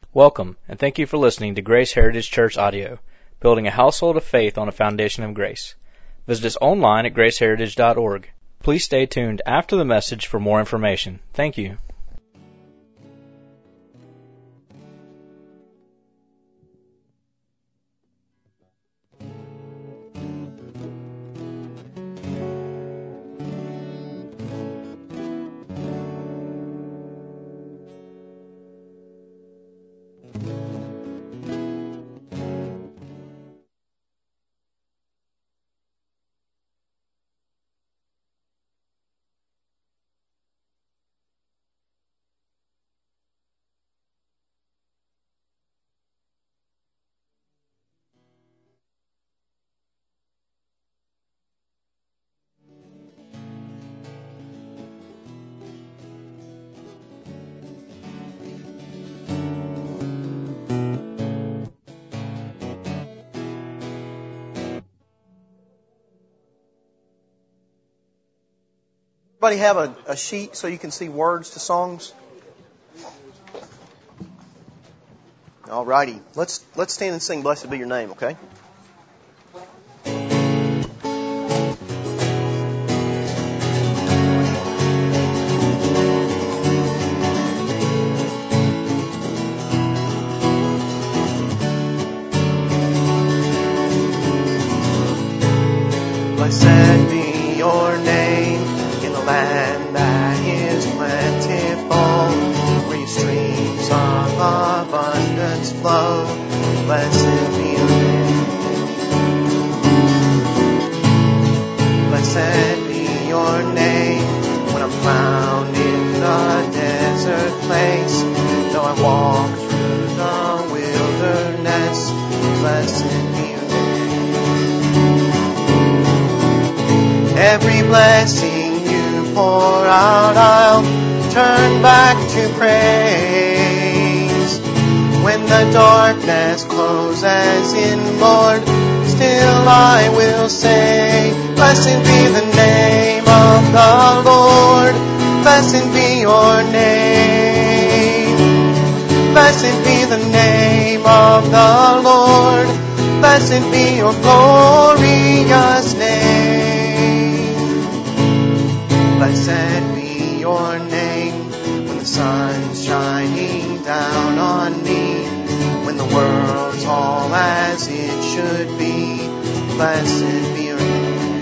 Welcome, and thank you for listening to Grace Heritage Church Audio, building a household of faith on a foundation of grace. Visit us online at graceheritage.org. Please stay tuned after the message for more information. Thank you. Everybody have a sheet so you can see words to songs? All righty. Let's stand and sing Blessed Be Your Name, okay? Blessed be your name in the land that is plentiful, where your streams of abundance flow. Blessed be your name. Blessed be your name when I'm found in the desert place. Though I walk through the wilderness, blessed be your name. Every blessing you pour out, I'll turn back to praise. When the darkness closes in, Lord, still I will say, blessed be the name of the Lord. Blessed be your name. Blessed be the name of the Lord. Blessed be your glorious name. Blessed be your name when the sun's shining down on me, when the world's all as it should be. Blessed be your name.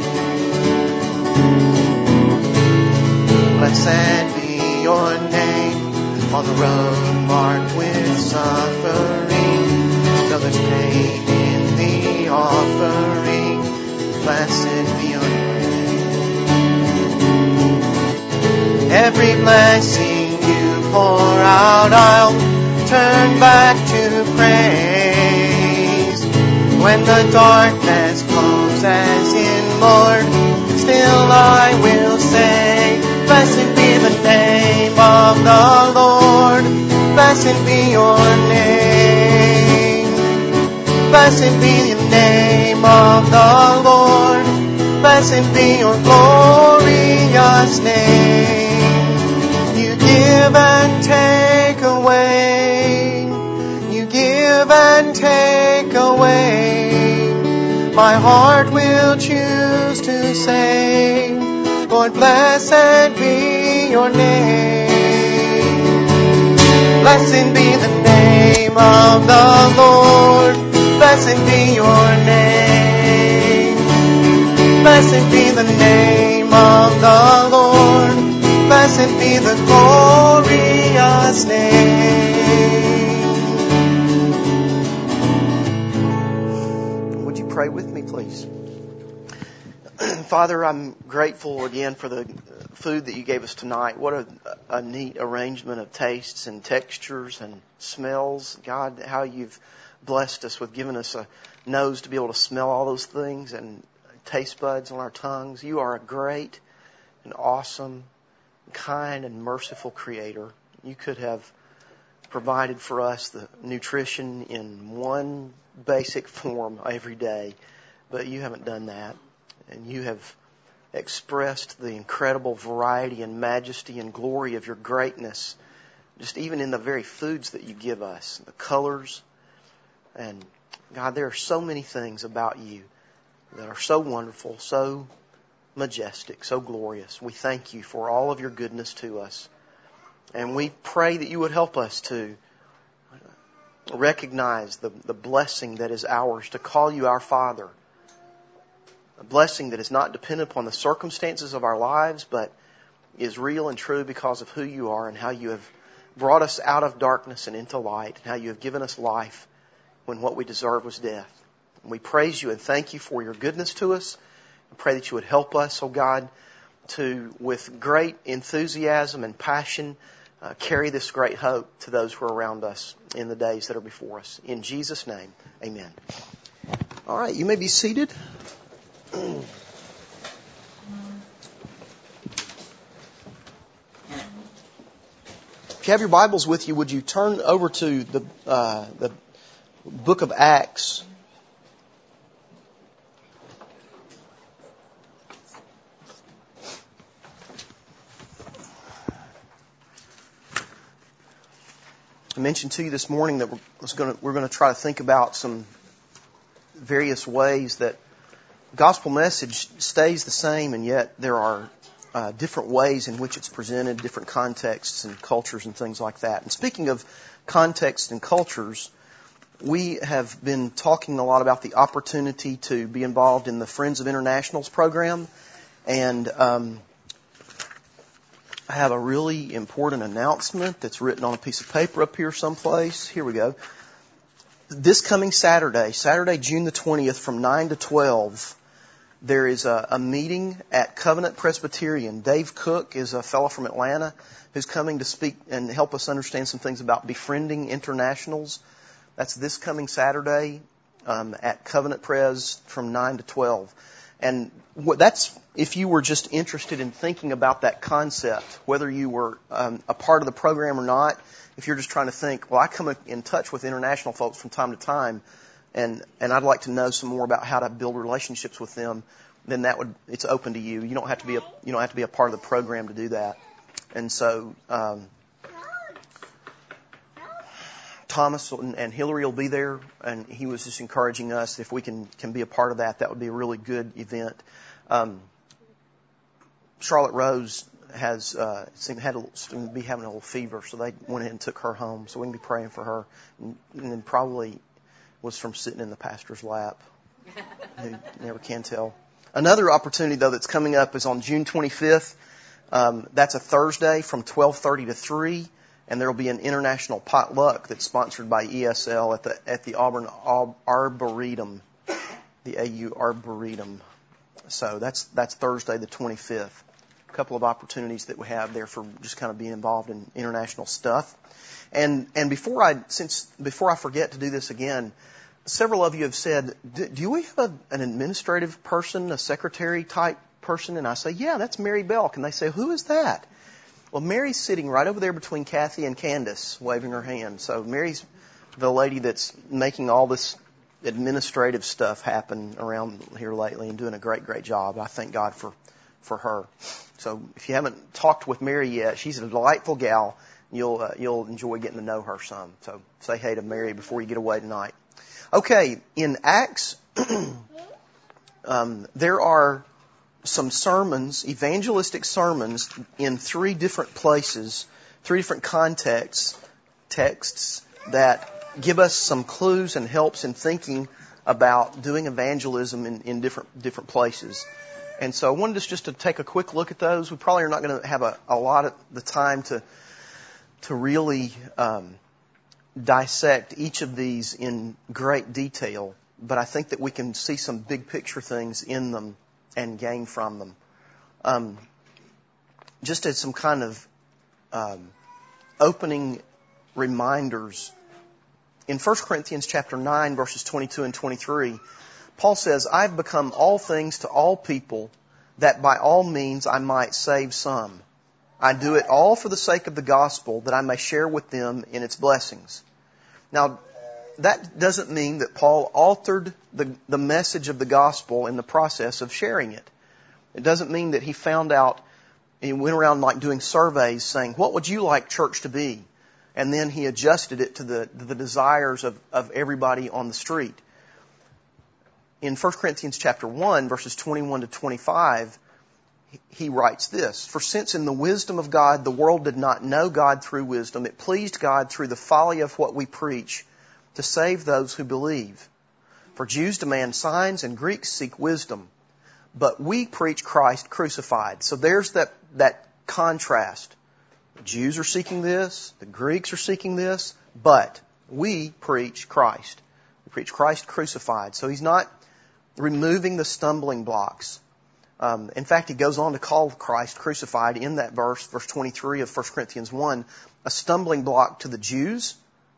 Blessed be your name on the road marked with suffering, though there's pain in the offering. Blessed be your name. Every blessing you pour out, I'll turn back to praise. When the darkness closes in, Lord, still I will say, blessed be the name of the Lord. Blessed be your name. Blessed be the name of the Lord. Blessed be your glorious name. You give and take away. You give and take away. My heart will choose to say, Lord, blessed be your name. Blessed be the name of the Lord. Blessed be your name. Blessed be the name of the Lord. Blessed be the glorious name. Would you pray with me, please? Father, I'm grateful again for the food that you gave us tonight. What a neat arrangement of tastes and textures and smells. God, how you've blessed us with giving us a nose to be able to smell all those things and taste buds on our tongues. You are a great and awesome, kind and merciful Creator. You could have provided for us the nutrition in one basic form every day, but you haven't done that. And you have expressed the incredible variety and majesty and glory of your greatness just even in the very foods that you give us, the colors. And God, there are so many things about you that are so wonderful, so majestic, so glorious. We thank you for all of your goodness to us. And we pray that you would help us to recognize the blessing that is ours, to call you our Father. A blessing that is not dependent upon the circumstances of our lives, but is real and true because of who you are and how you have brought us out of darkness and into light, and how you have given us life when what we deserved was death. And we praise you and thank you for your goodness to us. I pray that you would help us, oh God, to, with great enthusiasm and passion, carry this great hope to those who are around us in the days that are before us. In Jesus' name, amen. All right, you may be seated. If you have your Bibles with you, would you turn over to the book of Acts? I mentioned to you this morning that we're going to try to think about some various ways that gospel message stays the same, and yet there are different ways in which it's presented, different contexts and cultures and things like that. And speaking of contexts and cultures, we have been talking a lot about the opportunity to be involved in the Friends of Internationals program. And I have a really important announcement that's written on a piece of paper up here someplace. Here we go. This coming Saturday, June the 20th, from 9 to 12, there is a meeting at Covenant Presbyterian. Dave Cook is a fellow from Atlanta who's coming to speak and help us understand some things about befriending internationals. That's this coming Saturday at Covenant Pres from 9 to 12. And that's if you were just interested in thinking about that concept, whether you were a part of the program or not. If you're just trying to think, well, I come in touch with international folks from time to time, and I'd like to know some more about how to build relationships with them, then it's open to you. You don't have to be a part of the program to do that. And so Thomas and Hillary will be there, and he was just encouraging us if we can be a part of that. That would be a really good event. Charlotte Rose seemed to be having a little fever, so they went ahead and took her home. So we can be praying for her, and then probably was from sitting in the pastor's lap. You never can tell. Another opportunity, though, that's coming up is on June 25th. That's a Thursday from 12:30 to 3, and there will be an international potluck that's sponsored by ESL at the Auburn Arboretum, the AU Arboretum. So that's Thursday the 25th. A couple of opportunities that we have there for just kind of being involved in international stuff. And before I forget to do this again, several of you have said, do we have an administrative person, a secretary type person? And I say, yeah, that's Mary Belk. And they say, who is that? Well, Mary's sitting right over there between Kathy and Candace, waving her hand. So Mary's the lady that's making all this administrative stuff happen around here lately and doing a great, great job. I thank God for her. So if you haven't talked with Mary yet, she's a delightful gal. You'll enjoy getting to know her some. So say hey to Mary before you get away tonight. Okay, in Acts, there are some sermons, evangelistic sermons, in 3 different places, 3 different texts that give us some clues and helps in thinking about doing evangelism in different places. And so I wanted us just to take a quick look at those. We probably are not going to have a lot of the time to really dissect each of these in great detail, but I think that we can see some big picture things in them and gain from them. Just as some kind of opening reminders, in 1 Corinthians chapter 9, verses 22 and 23, Paul says, I've become all things to all people, that by all means I might save some. I do it all for the sake of the gospel, that I may share with them in its blessings. Now, that doesn't mean that Paul altered the message of the gospel in the process of sharing it. It doesn't mean that he found out, he went around like doing surveys saying, what would you like church to be? and then he adjusted it to the desires of everybody on the street. In 1 Corinthians chapter 1, verses 21 to 25, he writes this, "For since in the wisdom of God the world did not know God through wisdom, it pleased God through the folly of what we preach to save those who believe. For Jews demand signs and Greeks seek wisdom, but we preach Christ crucified." So there's that contrast. The Jews are seeking this, the Greeks are seeking this, but we preach Christ. We preach Christ crucified. So he's not removing the stumbling blocks. In fact, he goes on to call Christ crucified in that verse 23 of 1 Corinthians 1, a stumbling block to the Jews.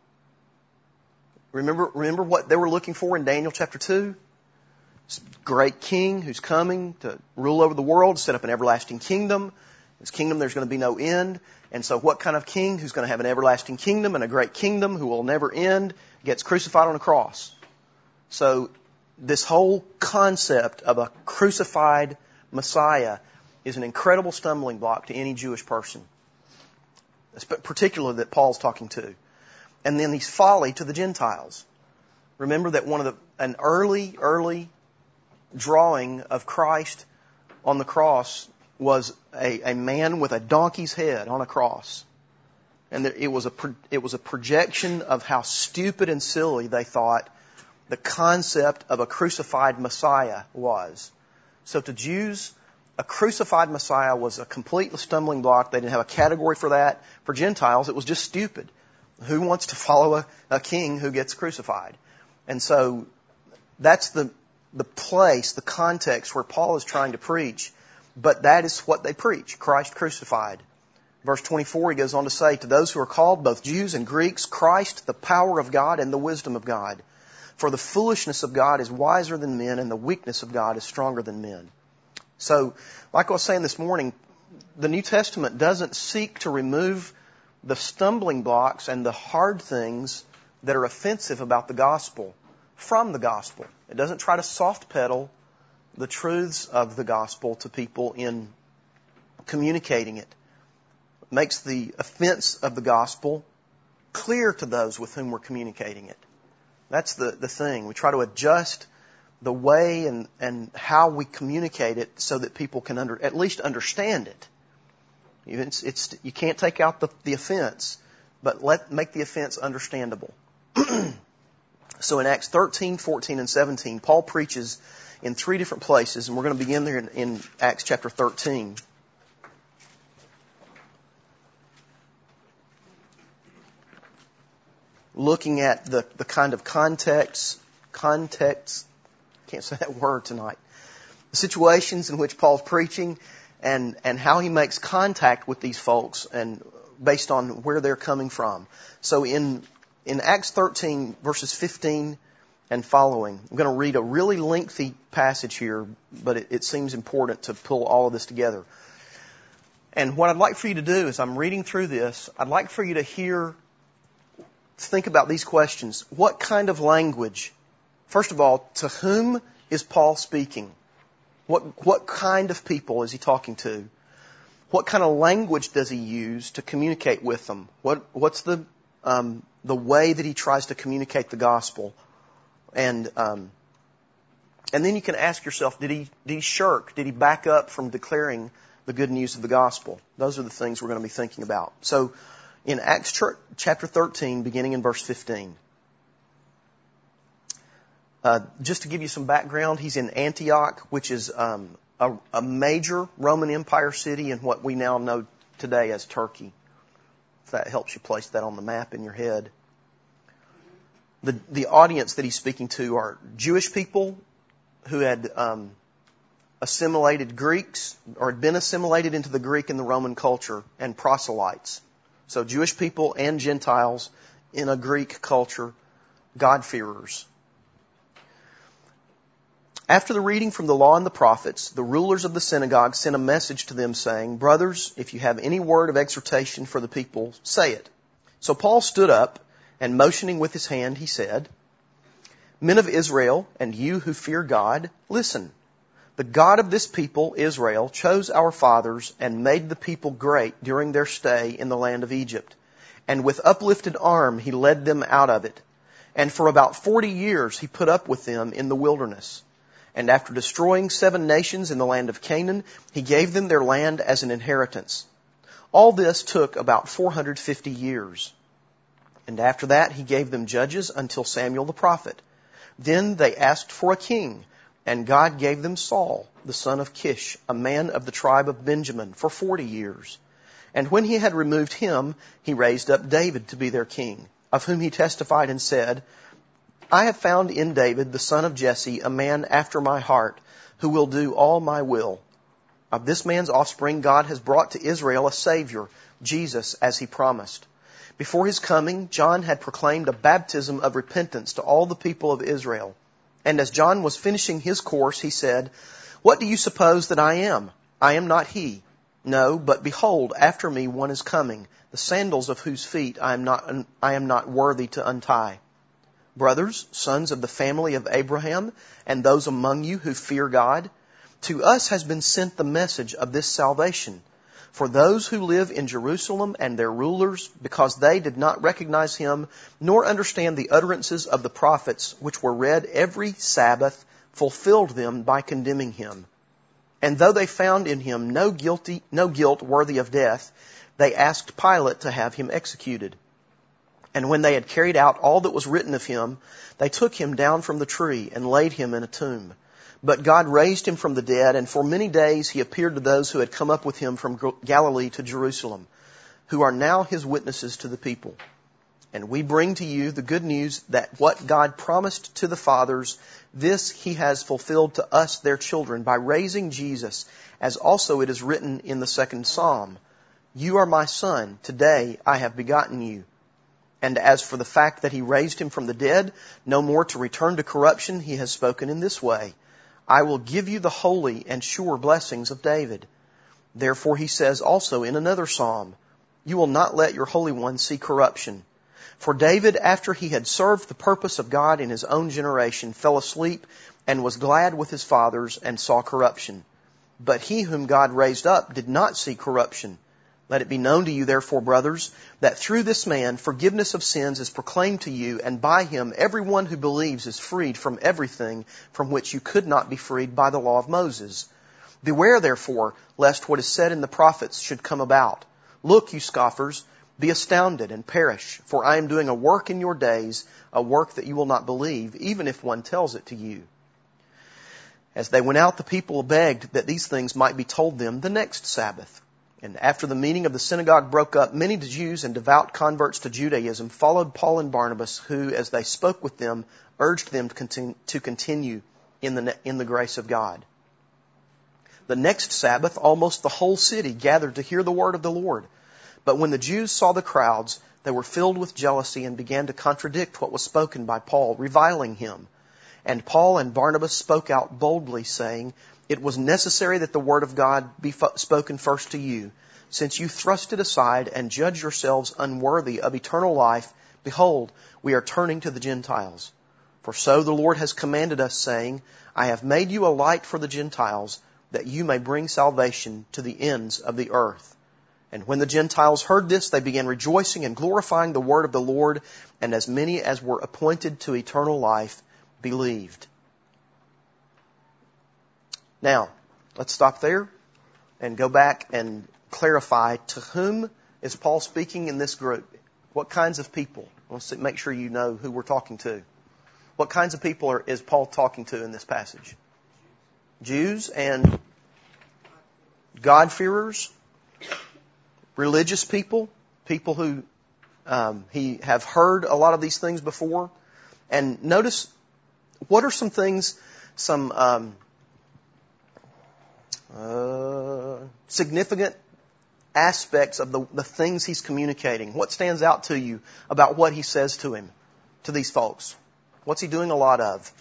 Remember what they were looking for in Daniel chapter 2? This great king who's coming to rule over the world, set up an everlasting kingdom. His kingdom, there's going to be no end. And so what kind of king who's going to have an everlasting kingdom and a great kingdom who will never end gets crucified on a cross? So this whole concept of a crucified Messiah is an incredible stumbling block to any Jewish person, particularly that Paul's talking to. And then he's folly to the Gentiles. Remember that an early drawing of Christ on the cross was a man with a donkey's head on a cross. And it was a projection of how stupid and silly they thought the concept of a crucified Messiah was. So to Jews, a crucified Messiah was a complete stumbling block. They didn't have a category for that. For Gentiles, it was just stupid. Who wants to follow a king who gets crucified? And so that's the place, the context where Paul is trying to preach. But that is what they preach, Christ crucified. Verse 24, he goes on to say, "To those who are called, both Jews and Greeks, Christ, the power of God and the wisdom of God. For the foolishness of God is wiser than men, and the weakness of God is stronger than men." So, like I was saying this morning, the New Testament doesn't seek to remove the stumbling blocks and the hard things that are offensive about the gospel from the gospel. It doesn't try to soft pedal the truths of the gospel to people in communicating it. It makes the offense of the gospel clear to those with whom we're communicating it. That's the thing. We try to adjust the way and how we communicate it so that people can at least understand it. You can't take out the offense, but make the offense understandable. So in Acts 13, 14, and 17, Paul preaches in 3 different places, and we're going to begin there in Acts chapter 13. Looking at the kind of context, can't say that word tonight, the situations in which Paul's preaching and how he makes contact with these folks and based on where they're coming from. So in Acts 13, verses 15 and following, I'm going to read a really lengthy passage here, but it seems important to pull all of this together. And what I'd like for you to do is I'm reading through this, I'd like for you to think about these questions. What kind of language? First of all, to whom is Paul speaking? What kind of people is he talking to? What kind of language does he use to communicate with them? What's the way that he tries to communicate the gospel? And then you can ask yourself, did he shirk? Did he back up from declaring the good news of the gospel? Those are the things we're going to be thinking about. So in Acts chapter 13, beginning in verse 15. Just to give you some background, he's in Antioch, which is a major Roman Empire city in what we now know today as Turkey. If that helps you place that on the map in your head. The audience that he's speaking to are Jewish people who had assimilated Greeks or had been assimilated into the Greek and the Roman culture, and proselytes. So Jewish people and Gentiles in a Greek culture, God-fearers. After the reading from the law and the prophets, the rulers of the synagogue sent a message to them saying, "Brothers, if you have any word of exhortation for the people, say it." So Paul stood up, and motioning with his hand, he said, "Men of Israel, and you who fear God, listen. The God of this people, Israel, chose our fathers and made the people great during their stay in the land of Egypt. and with uplifted arm he led them out of it. And for about 40 years he put up with them in the wilderness. And after destroying 7 nations in the land of Canaan, he gave them their land as an inheritance. All this took about 450 years. And after that he gave them judges until Samuel the prophet. Then they asked for a king, and God gave them Saul, the son of Kish, a man of the tribe of Benjamin, for 40 years. And when he had removed him, he raised up David to be their king, of whom he testified and said, I have found in David, the son of Jesse, a man after my heart, who will do all my will. Of this man's offspring God has brought to Israel a Savior, Jesus, as he promised. Before his coming, John had proclaimed a baptism of repentance to all the people of Israel. And as John was finishing his course, he said, What do you suppose that I am? I am not he. No, but behold, after me one is coming, the sandals of whose feet I am not worthy to untie. Brothers, sons of the family of Abraham, and those among you who fear God, to us has been sent the message of this salvation. For those who live in Jerusalem and their rulers, because they did not recognize him, nor understand the utterances of the prophets, which were read every Sabbath, fulfilled them by condemning him. And though they found in him no guilt worthy of death, they asked Pilate to have him executed. And when they had carried out all that was written of him, they took him down from the tree and laid him in a tomb. But God raised him from the dead, and for many days he appeared to those who had come up with him from Galilee to Jerusalem, who are now his witnesses to the people. And we bring to you the good news that what God promised to the fathers, this he has fulfilled to us, their children, by raising Jesus, as also it is written in the 2nd Psalm, You are my son, today I have begotten you. And as for the fact that he raised him from the dead, no more to return to corruption, he has spoken in this way, I will give you the holy and sure blessings of David. Therefore he says also in another psalm, You will not let your Holy One see corruption. For David, after he had served the purpose of God in his own generation, fell asleep and was glad with his fathers and saw corruption. But he whom God raised up did not see corruption. Let it be known to you, therefore, brothers, that through this man forgiveness of sins is proclaimed to you, and by him everyone who believes is freed from everything from which you could not be freed by the law of Moses. Beware, therefore, lest what is said in the prophets should come about. Look, you scoffers, be astounded and perish, for I am doing a work in your days, a work that you will not believe, even if one tells it to you. As they went out, the people begged that these things might be told them the next Sabbath. And after the meeting of the synagogue broke up, many Jews and devout converts to Judaism followed Paul and Barnabas, who, as they spoke with them, urged them to continue in the grace of God. The next Sabbath, almost the whole city gathered to hear the word of the Lord. But when the Jews saw the crowds, they were filled with jealousy and began to contradict what was spoken by Paul, reviling him. And Paul and Barnabas spoke out boldly, saying, It was necessary that the word of God be spoken first to you. Since you thrust it aside and judge yourselves unworthy of eternal life, behold, we are turning to the Gentiles. For so the Lord has commanded us, saying, I have made you a light for the Gentiles, that you may bring salvation to the ends of the earth. And when the Gentiles heard this, they began rejoicing and glorifying the word of the Lord, and as many as were appointed to eternal life believed. Now, let's stop there and go back and clarify to whom is Paul speaking in this group? What kinds of people? Let's make sure you know who we're talking to. What kinds of people is Paul talking to in this passage? Jews and God-fearers, religious people, people who he have heard a lot of these things before. And notice, what are some things, some significant aspects of the things he's communicating? What stands out to you about what he says to these folks? What's he doing a lot of?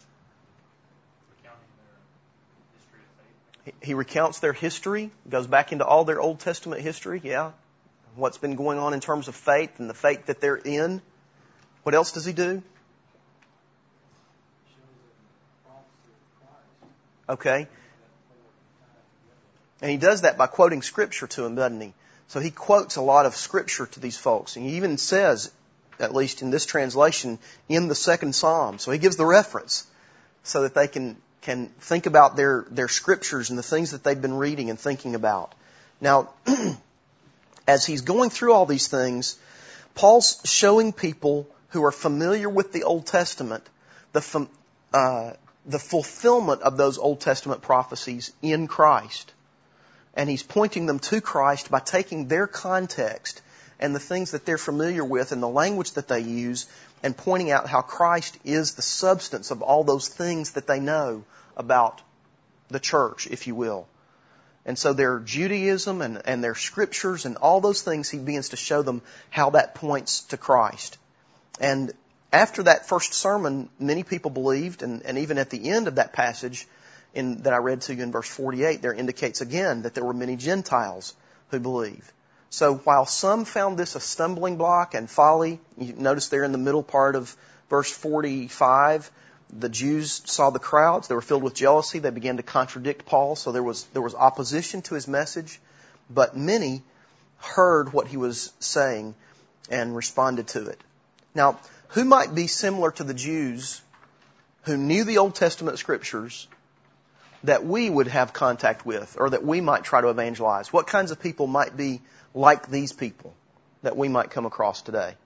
He recounts their history, goes back into all their Old Testament history, yeah. What's been going on in terms of faith and the faith that they're in. What else does he do? Okay. And he does that by quoting Scripture to them, doesn't he? So he quotes a lot of Scripture to these folks. And he even says, at least in this translation, in the second Psalm. So he gives the reference so that they can think about their Scriptures and the things that they've been reading and thinking about. Now, as he's going through all these things, Paul's showing people who are familiar with the Old Testament the fulfillment of those Old Testament prophecies in Christ. And he's pointing them to Christ by taking their context and the things that they're familiar with and the language that they use and pointing out how Christ is the substance of all those things that they know about the church, if you will. And so their Judaism and their Scriptures and all those things, he begins to show them how that points to Christ. And after that first sermon, many people believed, and even at the end of that passage that I read to you in verse 48, there indicates again that there were many Gentiles who believed. So while some found this a stumbling block and folly, you notice there in the middle part of verse 45, the Jews saw the crowds. They were filled with jealousy. They began to contradict Paul. So there was opposition to his message. But many heard what he was saying and responded to it. Now, who might be similar to the Jews who knew the Old Testament Scriptures that we would have contact with or that we might try to evangelize? What kinds of people might be like these people that we might come across today?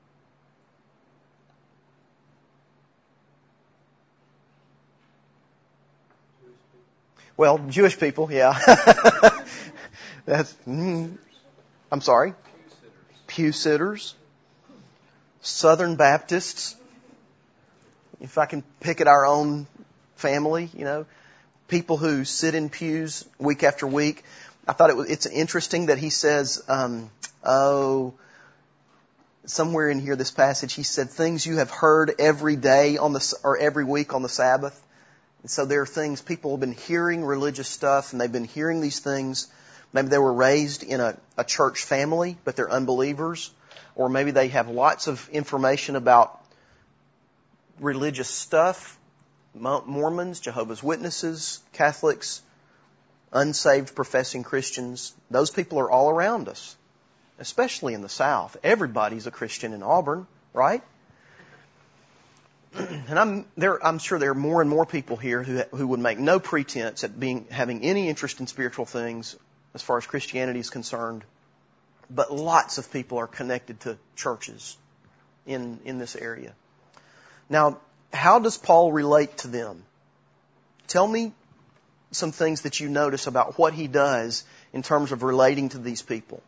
Well, Jewish people, yeah. I'm sorry? Pew sitters. Southern Baptists. If I can pick at our own family, people who sit in pews week after week. I thought it's interesting that he says, somewhere in here, this passage, he said, things you have heard every day or every week on the Sabbath. And so there are things, people have been hearing religious stuff and they've been hearing these things. Maybe they were raised in a church family, but they're unbelievers. Or maybe they have lots of information about religious stuff. Mormons, Jehovah's Witnesses, Catholics, unsaved professing Christians. Those people are all around us, especially in the South. Everybody's a Christian in Auburn, right? And I'm sure there are more and more people here who would make no pretense at having any interest in spiritual things as far as Christianity is concerned. But lots of people are connected to churches in this area. Now, how does Paul relate to them? Tell me some things that you notice about what he does in terms of relating to these people.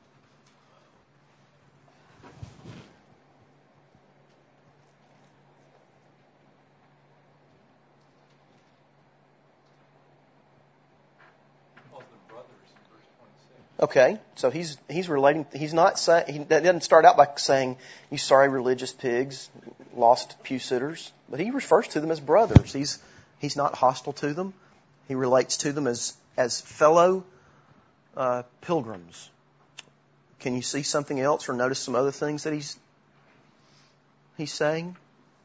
Okay, so he's relating. He's not saying, that doesn't start out by saying, "You sorry religious pigs, lost pew sitters," but he refers to them as brothers. He's not hostile to them. He relates to them as fellow pilgrims. Can you see something else or notice some other things that he's saying?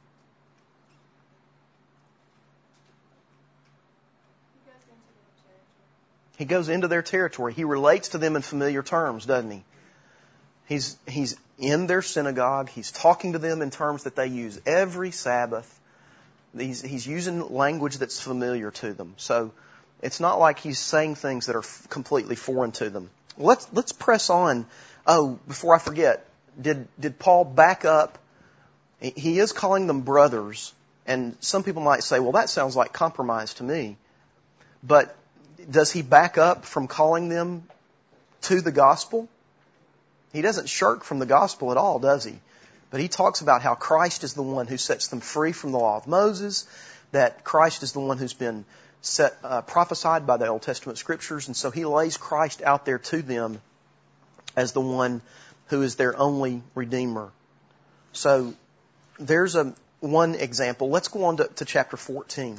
He goes into their territory. He relates to them in familiar terms, doesn't he? He's in their synagogue. He's talking to them in terms that they use every Sabbath. He's using language that's familiar to them. So it's not like he's saying things that are completely foreign to them. Let's press on. Oh, before I forget, did Paul back up? He is calling them brothers, and some people might say, well, that sounds like compromise to me. But does he back up from calling them to the gospel? He doesn't shirk from the gospel at all, does he? But he talks about how Christ is the one who sets them free from the law of Moses, that Christ is the one who's been prophesied by the Old Testament Scriptures, and so he lays Christ out there to them as the one who is their only Redeemer. So there's one example. Let's go on to chapter 14.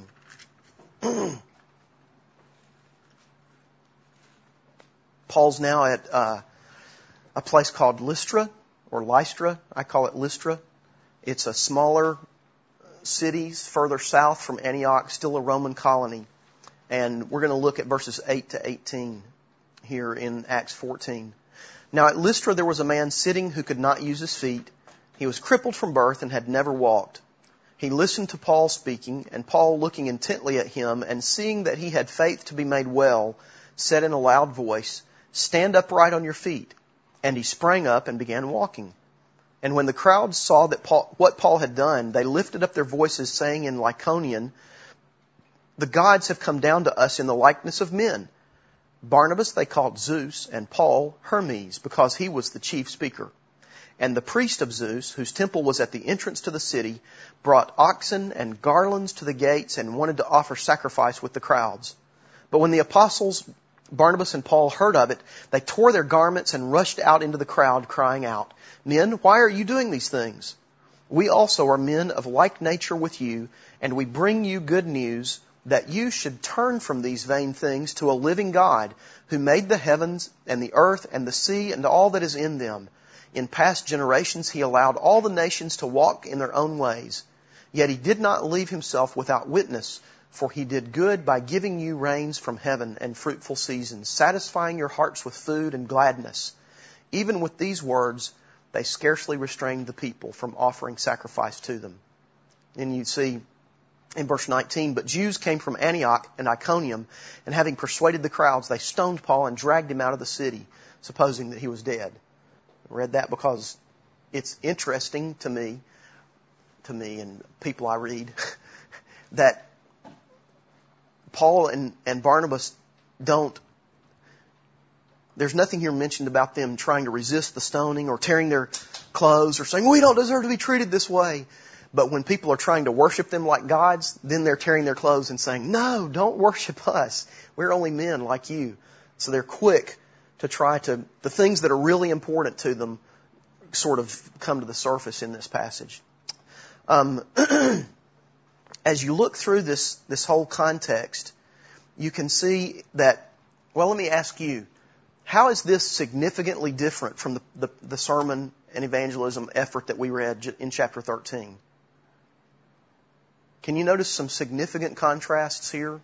Paul's now at a place called Lystra, or Lystra. I call it Lystra. It's a smaller city further south from Antioch, still a Roman colony. And we're going to look at verses 8 to 18 here in Acts 14. Now at Lystra there was a man sitting who could not use his feet. He was crippled from birth and had never walked. He listened to Paul speaking, and Paul, looking intently at him and seeing that he had faith to be made well, said in a loud voice, "Stand upright on your feet." And he sprang up and began walking. And when the crowd saw that what Paul had done, they lifted up their voices, saying in Lycaonian, "The gods have come down to us in the likeness of men." Barnabas they called Zeus, and Paul Hermes, because he was the chief speaker. And the priest of Zeus, whose temple was at the entrance to the city, brought oxen and garlands to the gates and wanted to offer sacrifice with the crowds. But when the apostles Barnabas and Paul heard of it, they tore their garments and rushed out into the crowd, crying out, "Men, why are you doing these things? We also are men of like nature with you, and we bring you good news that you should turn from these vain things to a living God, who made the heavens and the earth and the sea and all that is in them. In past generations he allowed all the nations to walk in their own ways. Yet he did not leave himself without witness, for he did good by giving you rains from heaven and fruitful seasons, satisfying your hearts with food and gladness." Even with these words, they scarcely restrained the people from offering sacrifice to them. Then you see in verse 19, "But Jews came from Antioch and Iconium, and having persuaded the crowds, they stoned Paul and dragged him out of the city, supposing that he was dead." I read that because it's interesting to me and people I read, that Paul and Barnabas there's nothing here mentioned about them trying to resist the stoning or tearing their clothes or saying, "We don't deserve to be treated this way." But when people are trying to worship them like gods, then they're tearing their clothes and saying, "No, don't worship us. We're only men like you." So they're quick to the things that are really important to them sort of come to the surface in this passage. As you look through this whole context, you can see that, well, let me ask you, how is this significantly different from the sermon and evangelism effort that we read in chapter 13? Can you notice some significant contrasts here?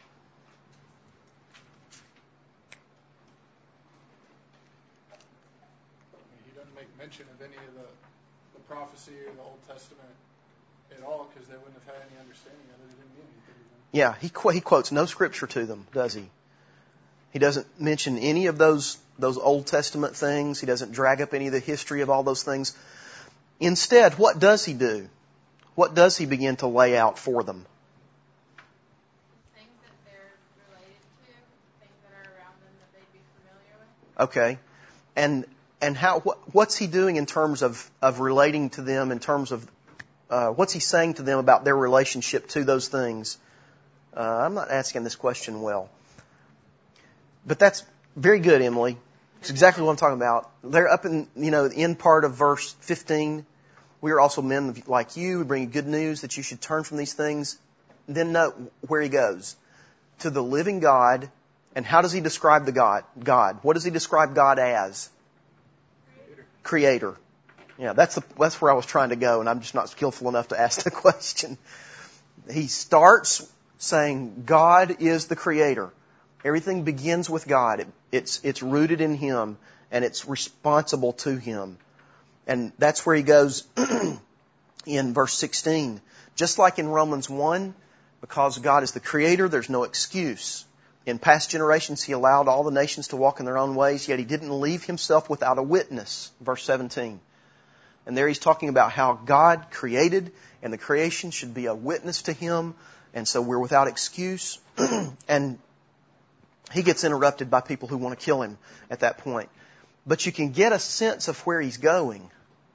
He doesn't make mention of any of the prophecy or the Old Testament at all, because they wouldn't have had any understanding of it. It didn't mean anything to them. Yeah, he quotes no scripture to them, does he? He doesn't mention any of those Old Testament things. He doesn't drag up any of the history of all those things. Instead, what does he do? What does he begin to lay out for them? Things that they're related to, things that are around them that they'd be familiar with. Okay. And how? What's he doing in terms of relating to them? In terms of what's he saying to them about their relationship to those things? I'm not asking this question well, but that's very good, Emily. It's exactly what I'm talking about. They're up in the end part of verse 15. "We are also men like you. We bring you good news that you should turn from these things." Then note where he goes. To the living God. And how does he describe the God? What does he describe God as? Creator. Yeah, that's where I was trying to go, and I'm just not skillful enough to ask the question. He starts saying God is the Creator. Everything begins with God. It's rooted in Him, and it's responsible to Him. And that's where he goes in verse 16. Just like in Romans 1, because God is the Creator, there's no excuse. In past generations, He allowed all the nations to walk in their own ways, yet He didn't leave Himself without a witness. Verse 17. And there He's talking about how God created, and the creation should be a witness to Him, and so we're without excuse. And he gets interrupted by people who want to kill him at that point. But you can get a sense of where he's going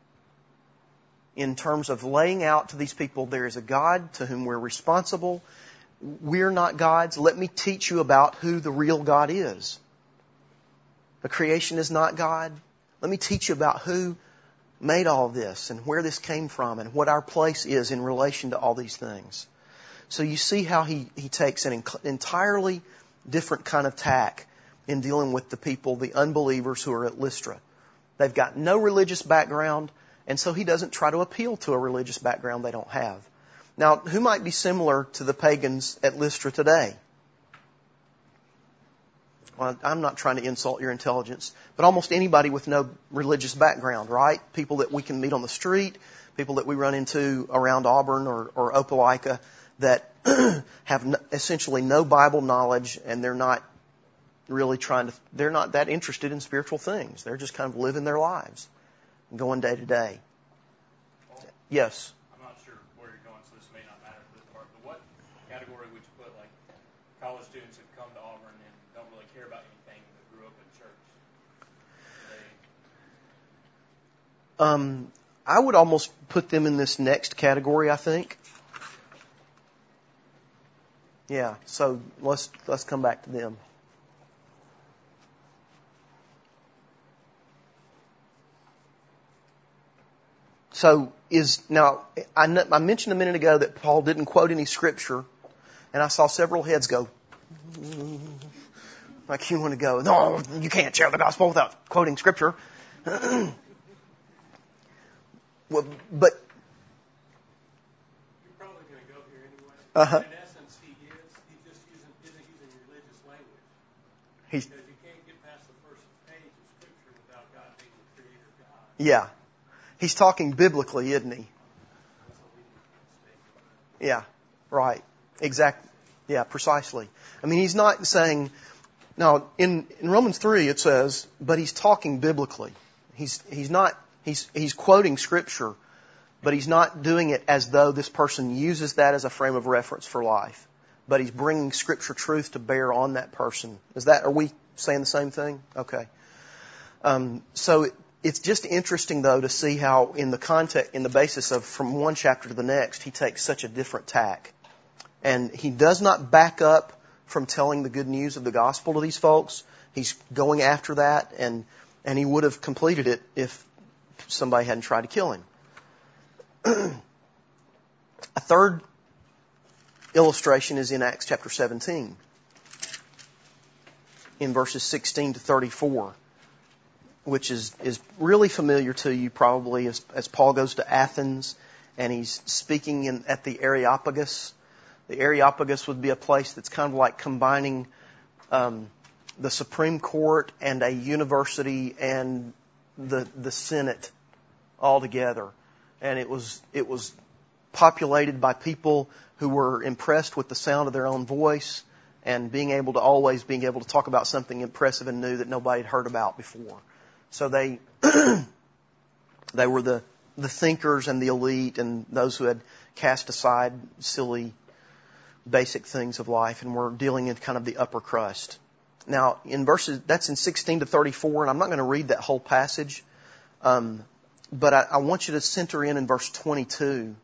in terms of laying out to these people, there is a God to whom we're responsible. We're not gods. Let me teach you about who the real God is. The creation is not God. Let me teach you about who made all this and where this came from and what our place is in relation to all these things. So you see how he takes an entirely different kind of tack in dealing with the people, the unbelievers who are at Lystra. They've got no religious background, and so he doesn't try to appeal to a religious background they don't have. Now, who might be similar to the pagans at Lystra today? Well, I'm not trying to insult your intelligence, but almost anybody with no religious background, right? People that we can meet on the street, people that we run into around Auburn or Opelika that have essentially no Bible knowledge, and they're not really they're not that interested in spiritual things. They're just kind of living their lives, going day to day. Yes? I'm not sure where you're going, so this may not matter for this part, but what category would you put, like, college students who come to Auburn and don't really care about anything but grew up in church? I would almost put them in this next category, I think. Yeah, so let's come back to them. So I mentioned a minute ago that Paul didn't quote any scripture, and I saw several heads go, like you want to go, no, you can't share the gospel without quoting scripture. Well, but you're probably going to go here anyway. Uh-huh. In essence, he just isn't using religious language. Because you can't get past the first page of scripture without God being the creator God. Yeah. He's talking biblically, isn't he? Yeah, right. Exactly. Yeah, precisely. I mean, he's not saying, now in Romans 3 it says, but he's talking biblically. He's quoting scripture, but he's not doing it as though this person uses that as a frame of reference for life. But he's bringing scripture truth to bear on that person. Are we saying the same thing? Okay. So it's just interesting, though, to see how in the basis of from one chapter to the next, he takes such a different tack. And he does not back up from telling the good news of the gospel to these folks. He's going after that, and he would have completed it if somebody hadn't tried to kill him. A third illustration is in Acts chapter 17, in verses 16 to 34. Which is really familiar to you probably as Paul goes to Athens and he's speaking at the Areopagus. The Areopagus would be a place that's kind of like combining the Supreme Court and a university and the Senate all together. And it was populated by people who were impressed with the sound of their own voice and always being able to talk about something impressive and new that nobody had heard about before. So they were the thinkers and the elite and those who had cast aside silly, basic things of life and were dealing in kind of the upper crust. Now, that's in 16 to 34, and I'm not going to read that whole passage, but I want you to center in verse 22.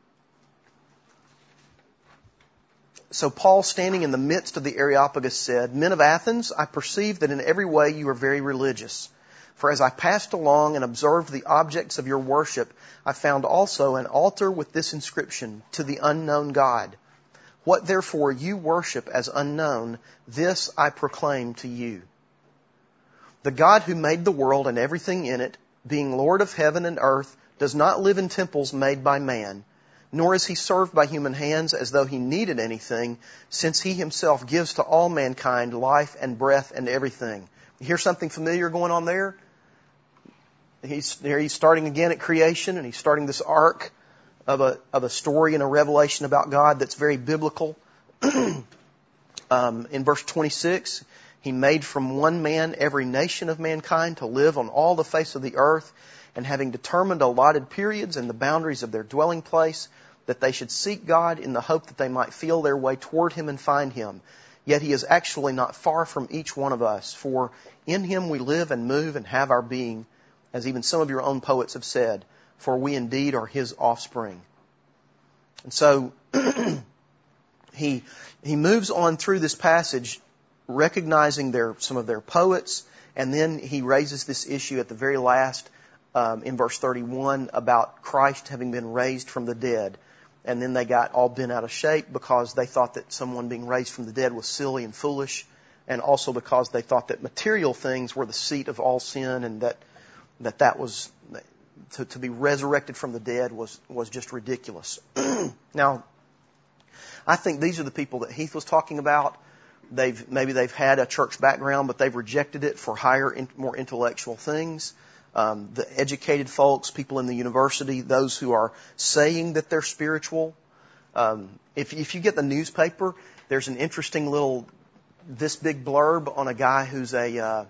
So Paul, standing in the midst of the Areopagus, said, "Men of Athens, I perceive that in every way you are very religious. For as I passed along and observed the objects of your worship, I found also an altar with this inscription, to the unknown God. What therefore you worship as unknown, this I proclaim to you. The God who made the world and everything in it, being Lord of heaven and earth, does not live in temples made by man, nor is he served by human hands as though he needed anything, since he himself gives to all mankind life and breath and everything." You hear something familiar going on there? He's starting again at creation, and he's starting this arc of a story and a revelation about God that's very biblical. In verse 26, he made from one man every nation of mankind to live on all the face of the earth, and having determined allotted periods and the boundaries of their dwelling place, that they should seek God in the hope that they might feel their way toward him and find him. Yet he is actually not far from each one of us, for in him we live and move and have our being, as even some of your own poets have said, for we indeed are his offspring. And so he moves on through this passage, recognizing some of their poets, and then he raises this issue at the very last, in verse 31, about Christ having been raised from the dead. And then they got all bent out of shape because they thought that someone being raised from the dead was silly and foolish, and also because they thought that material things were the seat of all sin, and that was to be resurrected from the dead was just ridiculous. Now, I think these are the people that Heath was talking about Maybe they've had a church background, but they've rejected it for higher, more intellectual things. The educated folks, people in the university, those who are saying that they're spiritual. If you get the newspaper, there's an interesting little, this big blurb on a guy who's a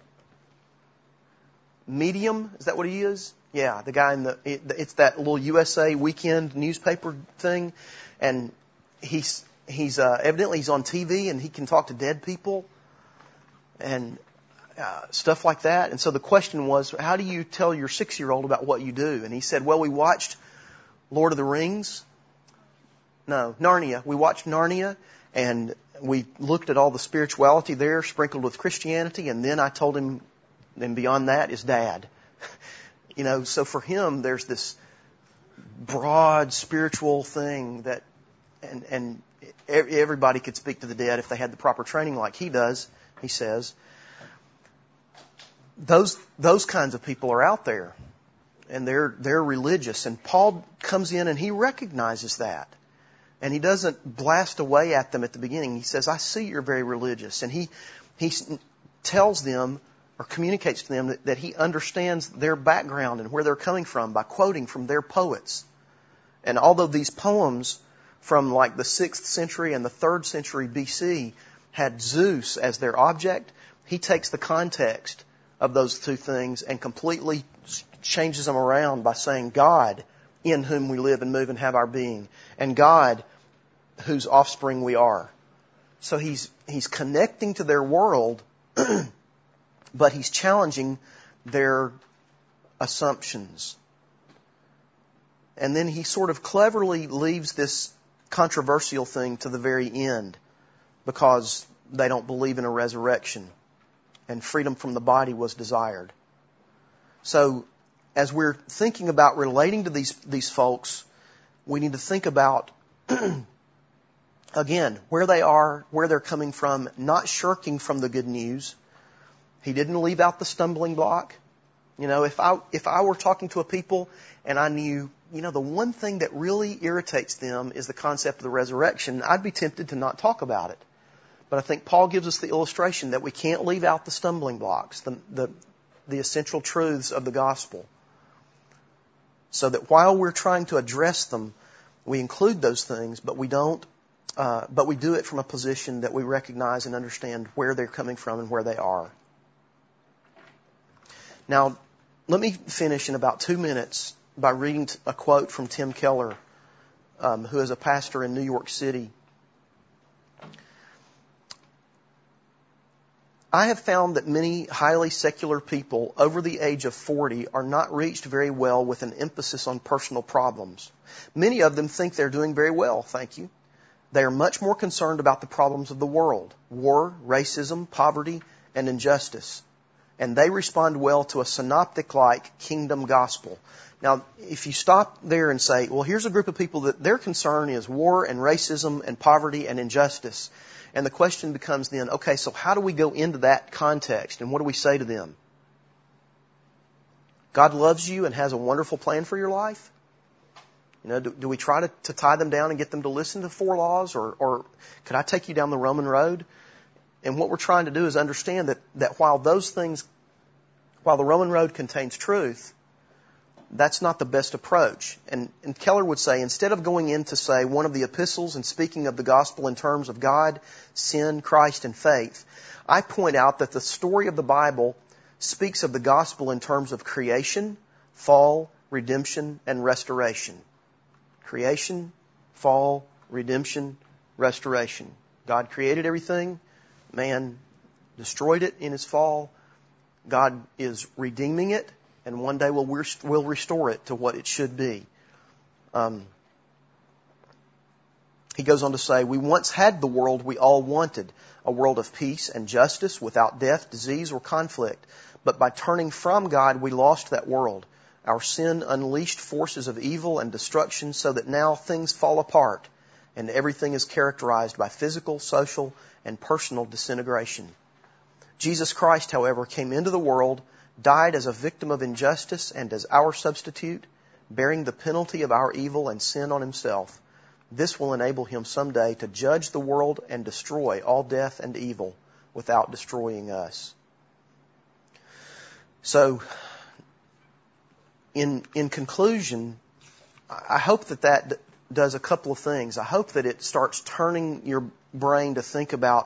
medium. Is that what he is? Yeah, the guy it's that little USA Weekend newspaper thing, and he's evidently he's on TV and he can talk to dead people and stuff like that. And so the question was, how do you tell your 6-year-old about what you do? And he said, well, we watched Lord of the Rings. No, Narnia. We watched Narnia and we looked at all the spirituality there sprinkled with Christianity. And then I told him, then beyond that is Dad. So for him, there's this broad spiritual thing that, and everybody could speak to the dead if they had the proper training like he does, he says. Those kinds of people are out there, and they're religious. And Paul comes in and he recognizes that. And he doesn't blast away at them at the beginning. He says, I see you're very religious. And he tells them, or communicates to them, that he understands their background and where they're coming from by quoting from their poets. And although these poems from like the 6th century and the 3rd century BC had Zeus as their object, he takes the context of those two things and completely changes them around by saying God, in whom we live and move and have our being, and God, whose offspring we are. So he's connecting to their world, but he's challenging their assumptions. And then he sort of cleverly leaves this controversial thing to the very end because they don't believe in a resurrection and freedom from the body was desired. So as we're thinking about relating to these folks, we need to think about, again, where they are, where they're coming from, not shirking from the good news. He didn't leave out the stumbling block. If I were talking to a people and I knew, the one thing that really irritates them is the concept of the resurrection, I'd be tempted to not talk about it. But I think Paul gives us the illustration that we can't leave out the stumbling blocks, the essential truths of the gospel. So that while we're trying to address them, we include those things, but we don't. But we do it from a position that we recognize and understand where they're coming from and where they are. Now, let me finish in about 2 minutes by reading a quote from Tim Keller, who is a pastor in New York City. I have found that many highly secular people over the age of 40 are not reached very well with an emphasis on personal problems. Many of them think they're doing very well, thank you. They are much more concerned about the problems of the world, war, racism, poverty, and injustice. And they respond well to a synoptic-like kingdom gospel. Now, if you stop there and say, well, here's a group of people that their concern is war and racism and poverty and injustice. And the question becomes then, okay, so how do we go into that context and what do we say to them? God loves you and has a wonderful plan for your life? Do we try to tie them down and get them to listen to 4 laws? Or could I take you down the Roman road? And what we're trying to do is understand that while the Roman road contains truth, that's not the best approach. And Keller would say, instead of going into, say, one of the epistles and speaking of the gospel in terms of God, sin, Christ, and faith, I point out that the story of the Bible speaks of the gospel in terms of creation, fall, redemption, and restoration. Creation, fall, redemption, restoration. God created everything. Man destroyed it in his fall. God is redeeming it. And one day we'll restore it to what it should be. He goes on to say, we once had the world we all wanted, a world of peace and justice without death, disease, or conflict. But by turning from God, we lost that world. Our sin unleashed forces of evil and destruction so that now things fall apart and everything is characterized by physical, social, and personal disintegration. Jesus Christ, however, came into the world, died as a victim of injustice and as our substitute, bearing the penalty of our evil and sin on himself. This will enable Him someday to judge the world and destroy all death and evil without destroying us. So, in conclusion, I hope that does a couple of things. I hope that it starts turning your brain to think about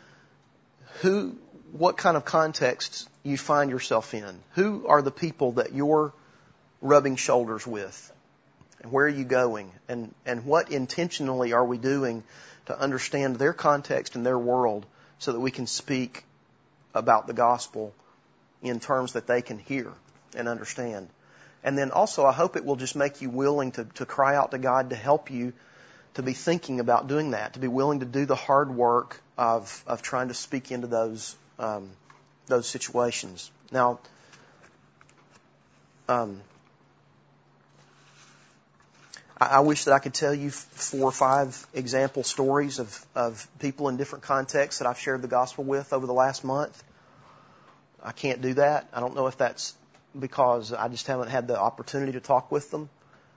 what kind of contexts you find yourself in. Who are the people that you're rubbing shoulders with? And where are you going? And what intentionally are we doing to understand their context and their world so that we can speak about the gospel in terms that they can hear and understand? And then also, I hope it will just make you willing to cry out to God to help you to be thinking about doing that, to be willing to do the hard work of trying to speak into those situations. Now, I wish that I could tell you 4 or 5 example stories of people in different contexts that I've shared the gospel with over the last month. I can't do that. I don't know if that's because I just haven't had the opportunity to talk with them.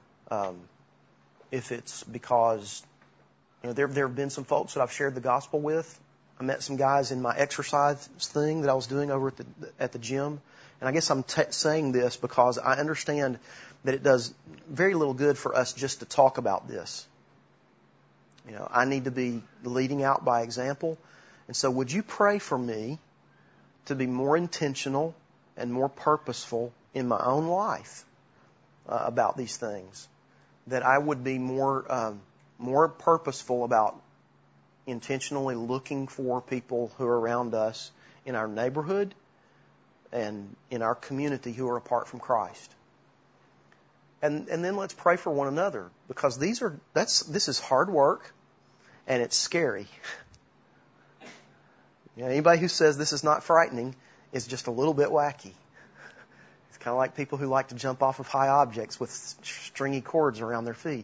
If it's because there have been some folks that I've shared the gospel with. I met some guys in my exercise thing that I was doing over at the gym. And I guess I'm saying this because I understand that it does very little good for us just to talk about this. I need to be leading out by example. And so would you pray for me to be more intentional and more purposeful in my own life about these things? That I would be more purposeful about intentionally looking for people who are around us in our neighborhood and in our community who are apart from Christ. And then let's pray for one another, because this is hard work and it's scary. Anybody who says this is not frightening is just a little bit wacky. It's kind of like people who like to jump off of high objects with stringy cords around their feet.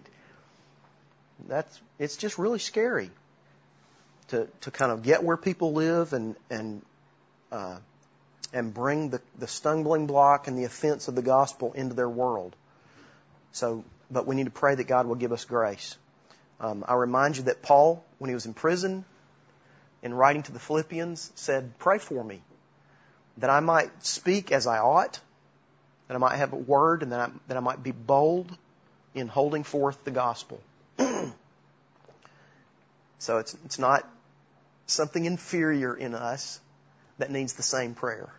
It's just really scary to kind of get where people live and bring the stumbling block and the offense of the gospel into their world. But we need to pray that God will give us grace. I remind you that Paul, when he was in prison, in writing to the Philippians, said, "Pray for me, that I might speak as I ought, that I might have a word, and that I might be bold in holding forth the gospel." So it's not something inferior in us that needs the same prayer.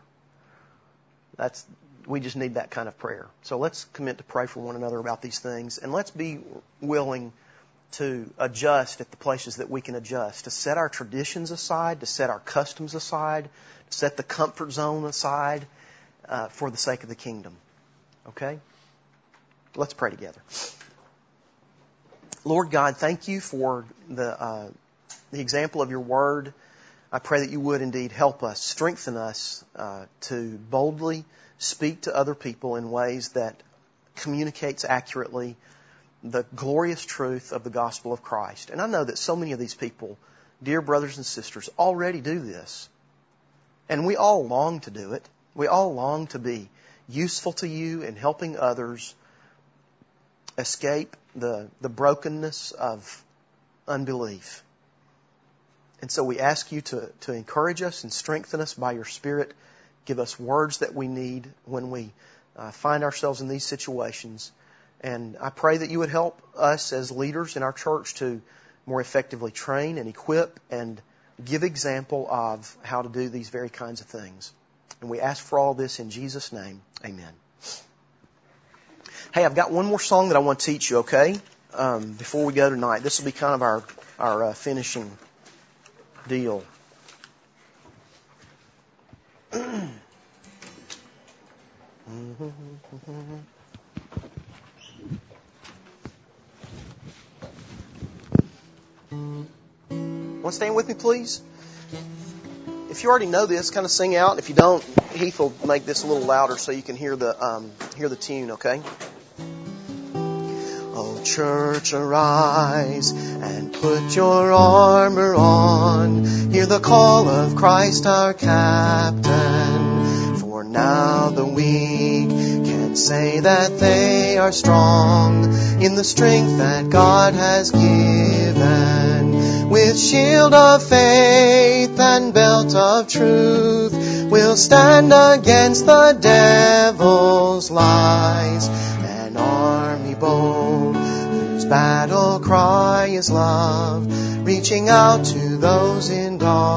We just need that kind of prayer. So let's commit to pray for one another about these things, and let's be willing to adjust at the places that we can adjust, to set our traditions aside, to set our customs aside, to set the comfort zone aside for the sake of the kingdom. Okay? Let's pray together. Lord God, thank you for the example of your word. I pray that you would indeed help us, strengthen us to boldly speak to other people in ways that communicates accurately the glorious truth of the gospel of Christ. And I know that so many of these people, dear brothers and sisters, already do this. And we all long to do it. We all long to be useful to you in helping others escape the brokenness of unbelief. And so we ask you to encourage us and strengthen us by your Spirit. Give us words that we need when we find ourselves in these situations. And I pray that you would help us as leaders in our church to more effectively train and equip and give example of how to do these very kinds of things. And we ask for all this in Jesus' name. Amen. Hey, I've got one more song that I want to teach you, okay? Before we go tonight. This will be kind of our finishing deal. Want to stand with me, please? If you already know this, kind of sing out. If you don't, Heath will make this a little louder so you can hear the tune, okay? Oh, church, arise and put your armor on. Hear the call of Christ our captain. For now the weak can say that they are strong in the strength that God has given. With shield of faith and belt of truth, we'll stand against the devil's lies. An army bold, whose battle cry is love, reaching out to those in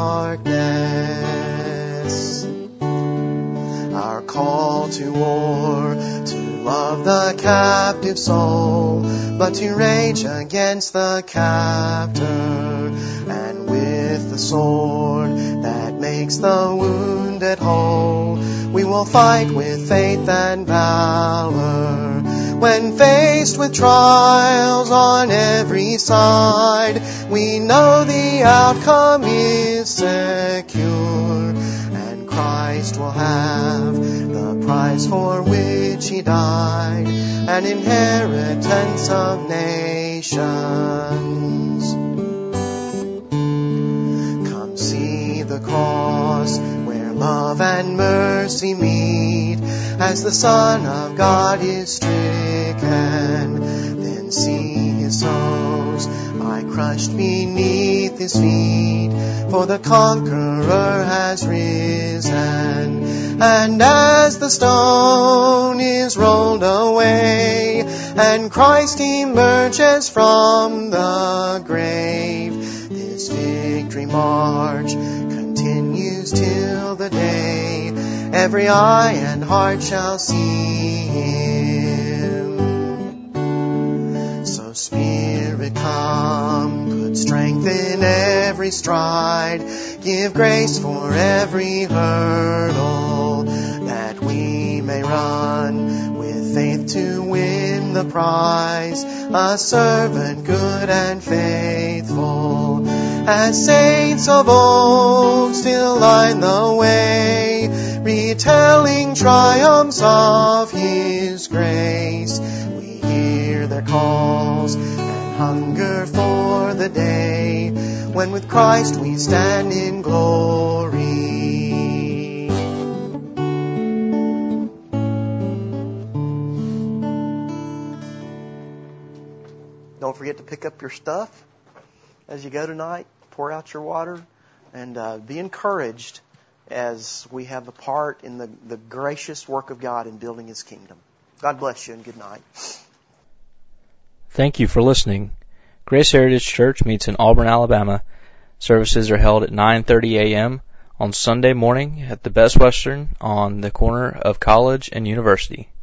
darkness. Our call to war, to love the captive soul, but to rage against the captor, and with the sword that makes the wounded whole, we will fight with faith and valor. When faced with trials on every side, we know the outcome is secure, and Christ will have the prize for which He died, an inheritance of nations. Come see the cross where love and mercy meet, as the Son of God is stricken. Then see His sorrows lie crushed beneath His feet, for the conqueror has risen. And as the stone is rolled away, and Christ emerges from the grave, this victory march continues till the day every eye and heart shall see Him. So Spirit, come, put strength in every stride, give grace for every hurdle, that we may run with faith to win the prize, a servant good and faithful. As saints of old still line the way, retelling triumphs of His grace, we hear their calls and hunger for the day when with Christ we stand in glory. Don't forget to pick up your stuff as you go tonight. Pour out your water and be encouraged as we have a part in the gracious work of God in building His kingdom. God bless you and good night. Thank you for listening. Grace Heritage Church meets in Auburn, Alabama. Services are held at 9:30 a.m. on Sunday morning at the Best Western on the corner of College and University.